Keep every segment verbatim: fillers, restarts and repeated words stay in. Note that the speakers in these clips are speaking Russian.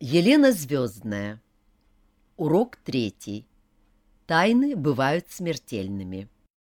Елена Звездная. Урок третий. Тайны бывают смертельными.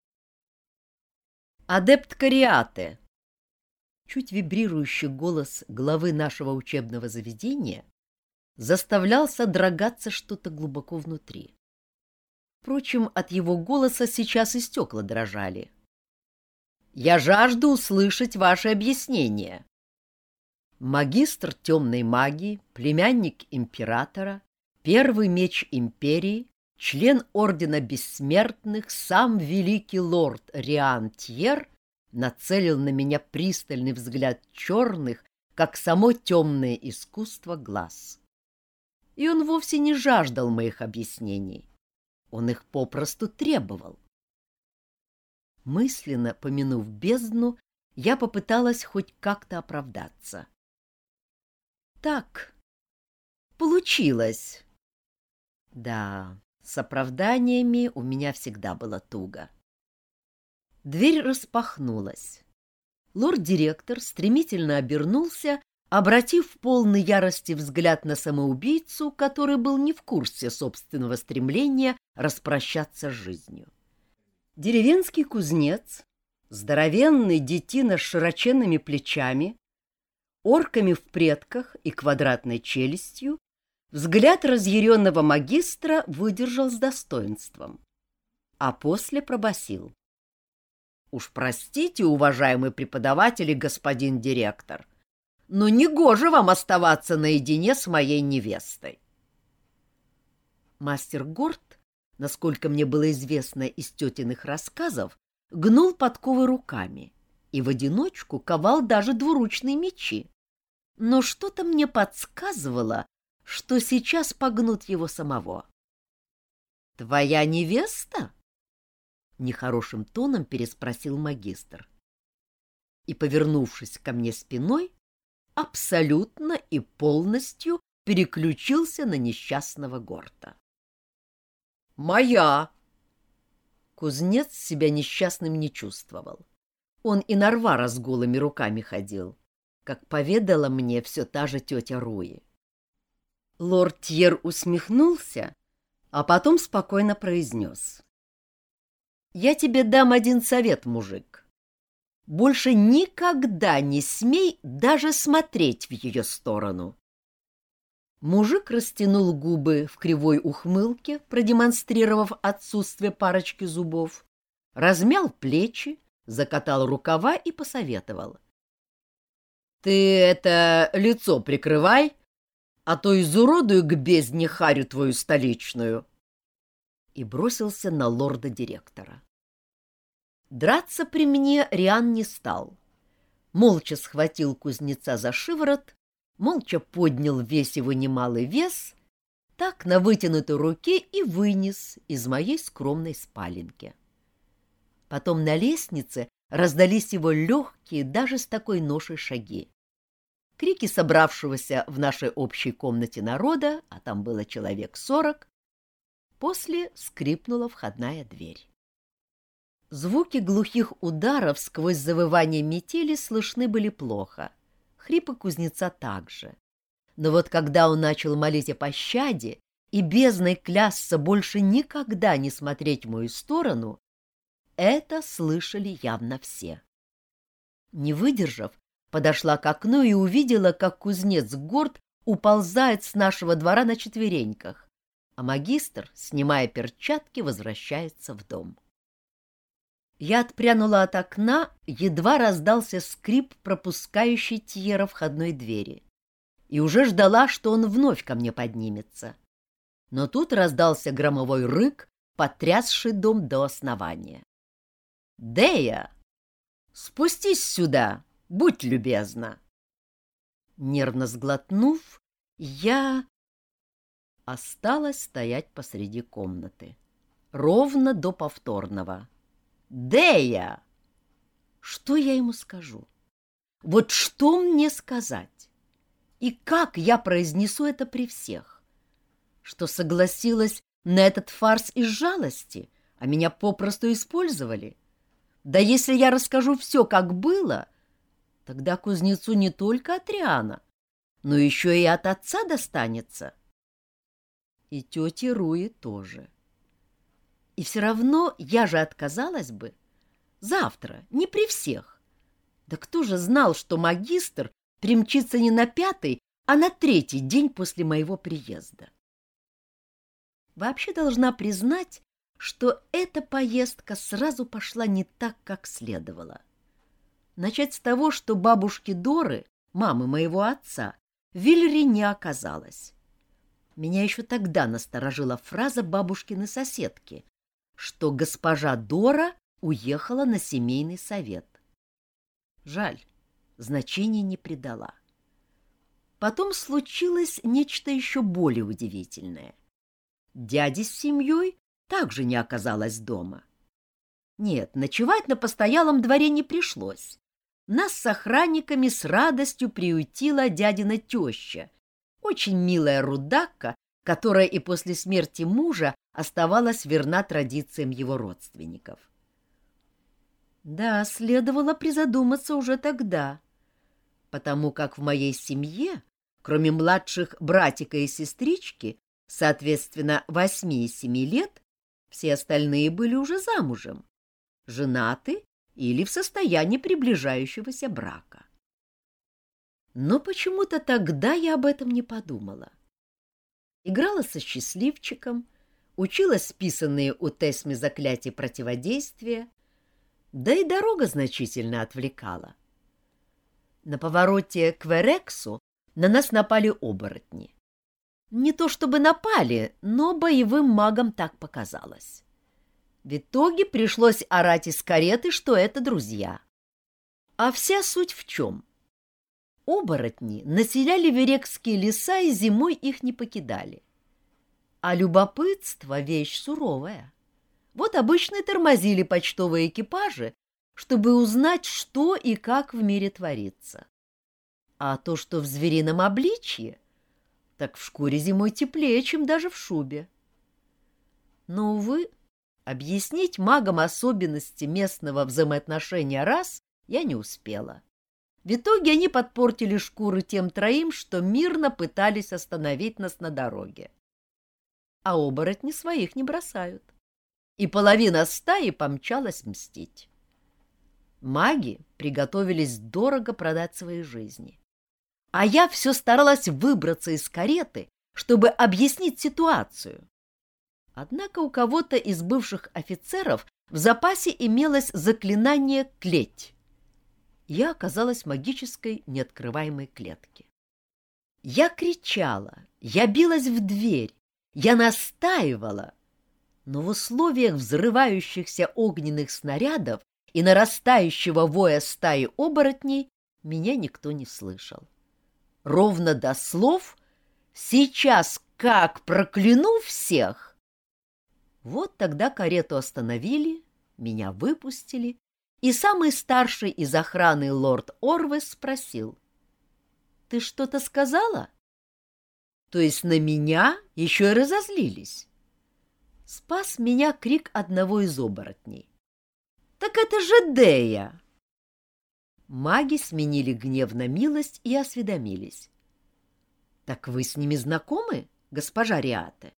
Адепт Кариате. Чуть вибрирующий голос главы нашего учебного заведения заставлял содрогаться что-то глубоко внутри. Впрочем, от его голоса сейчас и стекла дрожали. «Я жажду услышать ваши объяснения». Магистр темной магии, племянник императора, первый меч империи, член Ордена Бессмертных, сам великий лорд Риан Тьер нацелил на меня пристальный взгляд черных, как само темное искусство, глаз. И он вовсе не жаждал моих объяснений. Он их попросту требовал. Мысленно помянув бездну, я попыталась хоть как-то оправдаться. Так, получилось. Да, с оправданиями у меня всегда было туго. Дверь распахнулась. Лорд-директор стремительно обернулся, обратив в полной ярости взгляд на самоубийцу, который был не в курсе собственного стремления распрощаться с жизнью. Деревенский кузнец, здоровенный детина с широченными плечами, орками в предках и квадратной челюстью, взгляд разъяренного магистра выдержал с достоинством, а после пробасил: «Уж простите, уважаемый преподаватель и господин директор, но негоже вам оставаться наедине с моей невестой». Мастер Горд, насколько мне было известно из тетиных рассказов, гнул подковы руками и в одиночку ковал даже двуручные мечи. Но что-то мне подсказывало, что сейчас погнут его самого. «Твоя невеста?» — нехорошим тоном переспросил магистр. И, повернувшись ко мне спиной, абсолютно и полностью переключился на несчастного Горта. «Моя!» Кузнец себя несчастным не чувствовал. Он и на Рвара с голыми руками ходил, как поведала мне все та же тетя Руи. Лорд Тьер усмехнулся, а потом спокойно произнес: «Я тебе дам один совет, мужик. Больше никогда не смей даже смотреть в ее сторону». Мужик растянул губы в кривой ухмылке, продемонстрировав отсутствие парочки зубов, размял плечи, закатал рукава и посоветовал: «Ты это лицо прикрывай, а то изуродую к бездне харю твою столичную!» И бросился на лорда-директора. Драться при мне Риан не стал. Молча схватил кузнеца за шиворот, молча поднял весь его немалый вес, так на вытянутой руке и вынес из моей скромной спаленки. Потом на лестнице раздались его легкие, даже с такой ношей, шаги. Крики собравшегося в нашей общей комнате народа, а там было человек сорок. После скрипнула входная дверь. Звуки глухих ударов сквозь завывание метели слышны были плохо, хрипы кузнеца также. Но вот когда он начал молить о пощаде и бездной клясться больше никогда не смотреть в мою сторону, это слышали явно все. Не выдержав, подошла к окну и увидела, как кузнец Горд уползает с нашего двора на четвереньках, а магистр, снимая перчатки, возвращается в дом. Я отпрянула от окна, едва раздался скрип, пропускающий Тьера входной двери, и уже ждала, что он вновь ко мне поднимется. Но тут раздался громовой рык, потрясший дом до основания. «Дея, спустись сюда! Будь любезна!» Нервно сглотнув, я осталась стоять посреди комнаты, ровно до повторного. «Дея!» Что я ему скажу? Вот что мне сказать? И как я произнесу это при всех? Что согласилась на этот фарс из жалости, а меня попросту использовали? Да если я расскажу все, как было, тогда кузнецу не только от Риана, но еще и от отца достанется. И тете Руи тоже. И все равно я же отказалась бы. Завтра, не при всех. Да кто же знал, что магистр примчится не на пятый, а на третий день после моего приезда? Вообще должна признать, что эта поездка сразу пошла не так, как следовало. Начать с того, что бабушки Доры, мамы моего отца, в Вильре не оказалось. Меня еще тогда насторожила фраза бабушкиной соседки, что госпожа Дора уехала на семейный совет. Жаль, значения не придала. Потом случилось нечто еще более удивительное. Дяди с семьей также не оказалось дома. Нет, ночевать на постоялом дворе не пришлось. Нас с охранниками с радостью приютила дядина теща, очень милая рудака, которая и после смерти мужа оставалась верна традициям его родственников. Да, следовало призадуматься уже тогда, потому как в моей семье, кроме младших братика и сестрички, соответственно, восьми и семи лет, все остальные были уже замужем, женаты или в состоянии приближающегося брака. Но почему-то тогда я об этом не подумала. Играла со счастливчиком, учила списанные у Тесми заклятия противодействия, да и дорога значительно отвлекала. На повороте к Верексу на нас напали оборотни. Не то чтобы напали, но боевым магам так показалось. В итоге пришлось орать из кареты, что это друзья. А вся суть в чем? Оборотни населяли верекские леса и зимой их не покидали. А любопытство — вещь суровая. Вот обычно и тормозили почтовые экипажи, чтобы узнать, что и как в мире творится. А то, что в зверином обличье, так в шкуре зимой теплее, чем даже в шубе. Но, увы, объяснить магам особенности местного взаимоотношения рас я не успела. В итоге они подпортили шкуры тем троим, что мирно пытались остановить нас на дороге. А оборотни своих не бросают. И половина стаи помчалась мстить. Маги приготовились дорого продать свои жизни. А я все старалась выбраться из кареты, чтобы объяснить ситуацию. Однако у кого-то из бывших офицеров в запасе имелось заклинание «клеть». Я оказалась в магической неоткрываемой клетке. Я кричала, я билась в дверь, я настаивала, но в условиях взрывающихся огненных снарядов и нарастающего воя стаи оборотней меня никто не слышал. Ровно до слов «сейчас как прокляну всех!» Вот тогда карету остановили, меня выпустили, и самый старший из охраны лорд Орвес спросил: «Ты что-то сказала?» То есть на меня еще и разозлились. Спас меня крик одного из оборотней: «Так это же Дея!» Маги сменили гнев на милость и осведомились: «Так вы с ними знакомы, госпожа Риате?»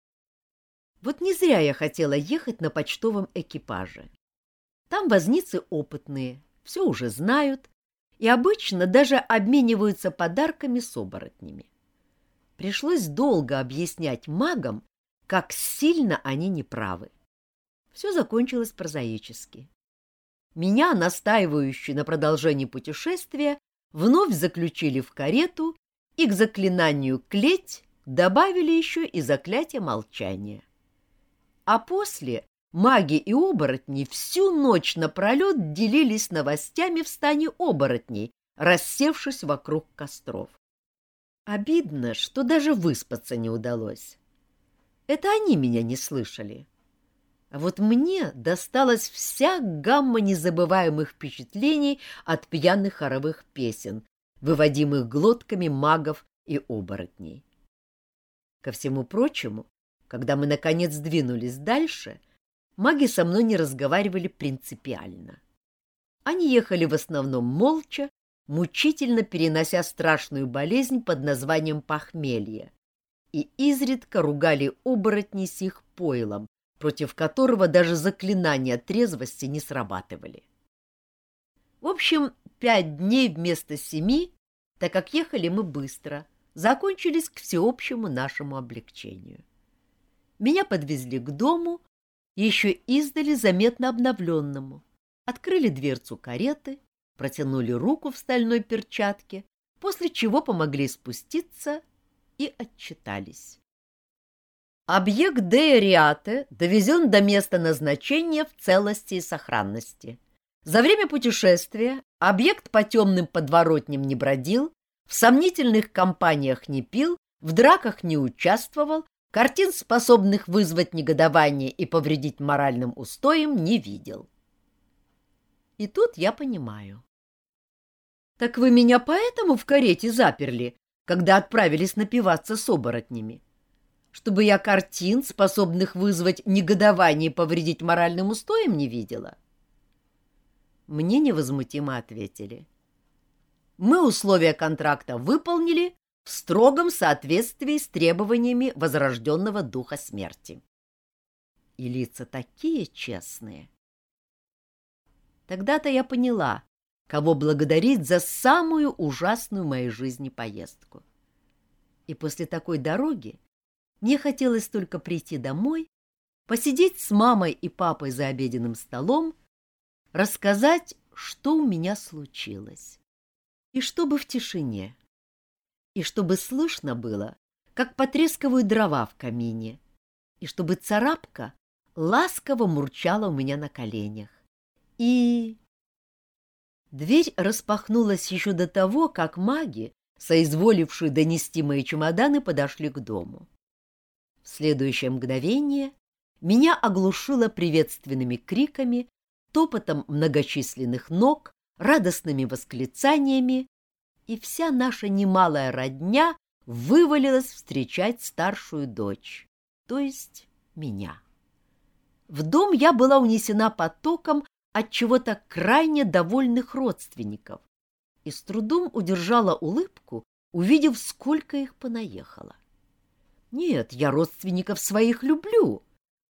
Вот не зря я хотела ехать на почтовом экипаже. Там возницы опытные, все уже знают и обычно даже обмениваются подарками с оборотнями. Пришлось долго объяснять магам, как сильно они неправы. Все закончилось прозаически. Меня, настаивающую на продолжении путешествия, вновь заключили в карету и к заклинанию «клеть» добавили еще и заклятие молчания. А после маги и оборотни всю ночь напролет делились новостями в стане оборотней, рассевшись вокруг костров. Обидно, что даже выспаться не удалось. Это они меня не слышали. А вот мне досталась вся гамма незабываемых впечатлений от пьяных хоровых песен, выводимых глотками магов и оборотней. Ко всему прочему, когда мы, наконец, двинулись дальше, маги со мной не разговаривали принципиально. Они ехали в основном молча, мучительно перенося страшную болезнь под названием похмелье, и изредка ругали оборотней с их пойлом, против которого даже заклинания трезвости не срабатывали. В общем, пять дней вместо семи, так как ехали мы быстро, закончились к всеобщему нашему облегчению. Меня подвезли к дому, еще издали заметно обновленному, открыли дверцу кареты, протянули руку в стальной перчатке, после чего помогли спуститься и отчитались. Объект Дея-Риате довезен до места назначения в целости и сохранности. За время путешествия объект по темным подворотням не бродил, в сомнительных компаниях не пил, в драках не участвовал, картин, способных вызвать негодование и повредить моральным устоям, не видел. И тут я понимаю. Так вы меня поэтому в карете заперли, когда отправились напиваться с оборотнями? Чтобы я картин, способных вызвать негодование и повредить моральным устоям, не видела? Мне невозмутимо ответили. Мы условия контракта выполнили в строгом соответствии с требованиями возрожденного духа смерти. И лица такие честные. Тогда-то я поняла, кого благодарить за самую ужасную в моей жизни поездку. И после такой дороги мне хотелось только прийти домой, посидеть с мамой и папой за обеденным столом, рассказать, что у меня случилось. И чтобы в тишине. И чтобы слышно было, как потрескивают дрова в камине. И чтобы царапка ласково мурчала у меня на коленях. И... Дверь распахнулась еще до того, как маги, соизволившие донести мои чемоданы, подошли к дому. В следующее мгновение меня оглушило приветственными криками, топотом многочисленных ног, радостными восклицаниями, и вся наша немалая родня вывалилась встречать старшую дочь, то есть меня. В дом я была унесена потоком от чего-то крайне довольных родственников и с трудом удержала улыбку, увидев, сколько их понаехало. Нет, я родственников своих люблю,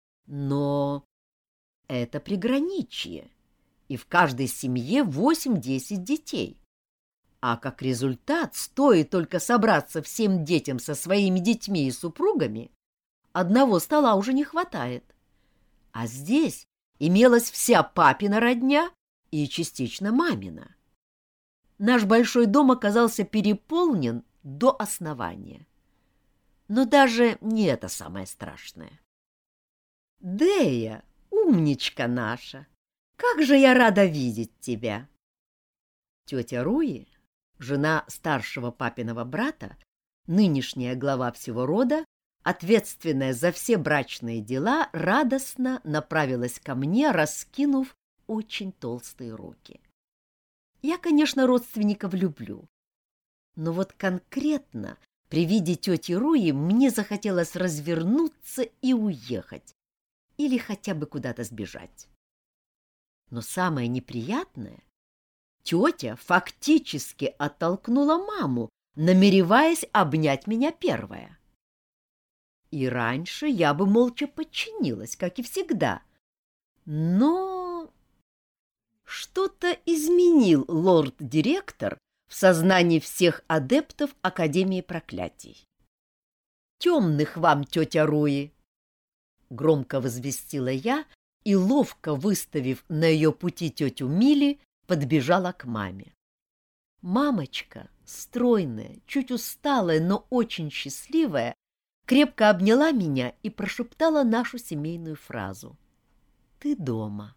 но это приграничье, и в каждой семье восемь-десять детей. А как результат, стоит только собраться всем детям со своими детьми и супругами, одного стола уже не хватает. А здесь имелась вся папина родня и частично мамина. Наш большой дом оказался переполнен до основания. Но даже не это самое страшное. Дея, умничка наша, как же я рада видеть тебя! Тетя Руи, жена старшего папиного брата, нынешняя глава всего рода, ответственная за все брачные дела, радостно направилась ко мне, раскинув очень толстые руки. Я, конечно, родственников люблю, но вот конкретно при виде тети Руи мне захотелось развернуться и уехать, или хотя бы куда-то сбежать. Но самое неприятное, тетя фактически оттолкнула маму, намереваясь обнять меня первая. И раньше я бы молча подчинилась, как и всегда. Но что-то изменил лорд-директор в сознании всех адептов Академии проклятий. «Темных вам, тетя Руи!» — громко возвестила я и, ловко выставив на ее пути тетю Мили, подбежала к маме. Мамочка, стройная, чуть усталая, но очень счастливая, крепко обняла меня и прошептала нашу семейную фразу: «Ты дома».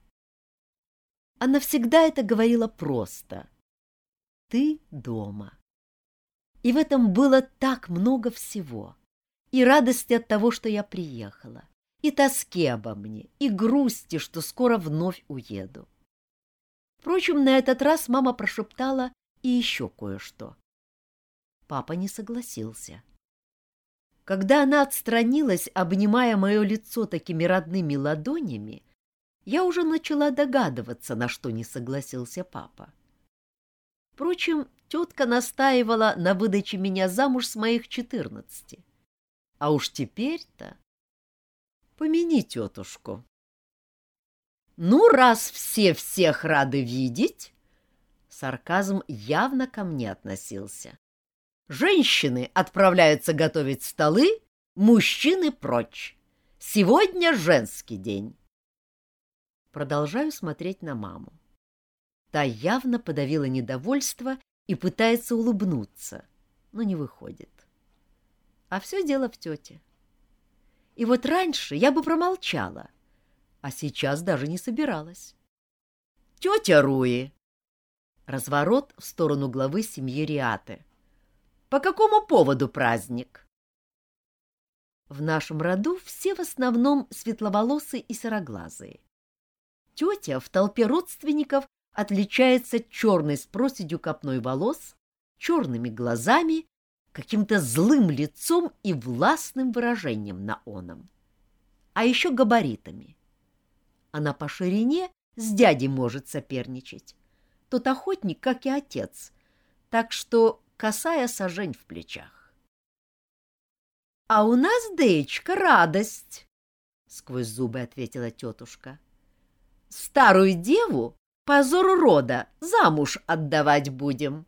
Она всегда это говорила просто: «Ты дома». И в этом было так много всего. И радости от того, что я приехала, и тоски обо мне, и грусти, что скоро вновь уеду. Впрочем, на этот раз мама прошептала и еще кое-что. Папа не согласился. Когда она отстранилась, обнимая мое лицо такими родными ладонями, я уже начала догадываться, на что не согласился папа. Впрочем, тетка настаивала на выдаче меня замуж с моих четырнадцати. А уж теперь-то... Помяни тетушку. Ну, раз все всех рады видеть... Сарказм явно ко мне относился. Женщины отправляются готовить столы, мужчины прочь. Сегодня женский день. Продолжаю смотреть на маму. Та явно подавила недовольство и пытается улыбнуться, но не выходит. А все дело в тете. И вот раньше я бы промолчала, а сейчас даже не собиралась. «Тетя Руи!» Разворот в сторону главы семьи Риаты. «По какому поводу праздник?» В нашем роду все в основном светловолосые и сероглазые. Тетя в толпе родственников отличается черной с проседью копной волос, черными глазами, каким-то злым лицом и властным выражением на оном. А еще габаритами. Она по ширине с дядей может соперничать. Тот охотник, как и отец, так что косая сажень в плечах. — А у нас, Деечка, радость, — сквозь зубы ответила тетушка. — Старую деву, позор рода, замуж отдавать будем.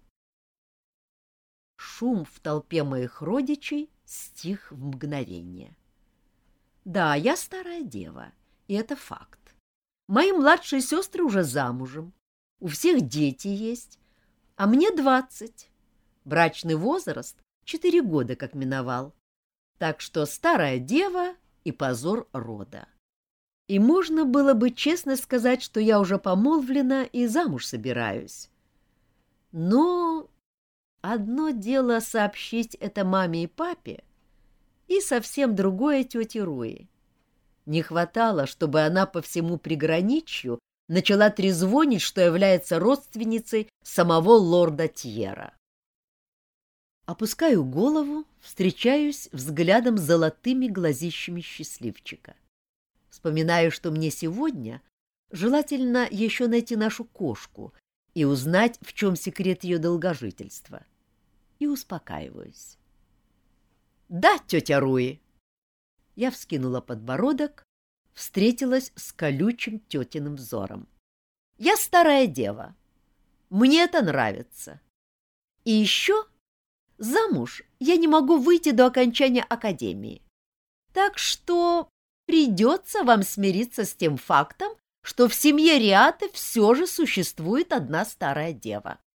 Шум в толпе моих родичей стих в мгновение. Да, я старая дева, и это факт. Мои младшие сестры уже замужем, у всех дети есть, а мне двадцать. Брачный возраст четыре года как миновал, так что старая дева и позор рода. И можно было бы честно сказать, что я уже помолвлена и замуж собираюсь. Но одно дело сообщить это маме и папе, и совсем другое тете Руи. Не хватало, чтобы она по всему приграничью начала трезвонить, что является родственницей самого лорда Тьера. Опускаю голову, встречаюсь взглядом с золотыми глазищами счастливчика. Вспоминаю, что мне сегодня желательно еще найти нашу кошку и узнать, в чем секрет ее долгожительства. И успокаиваюсь. «Да, тетя Руи!» Я вскинула подбородок, встретилась с колючим тетиным взором. «Я старая дева. Мне это нравится. И еще замуж я не могу выйти до окончания академии. Так что придется вам смириться с тем фактом, что в семье Риаты все же существует одна старая дева.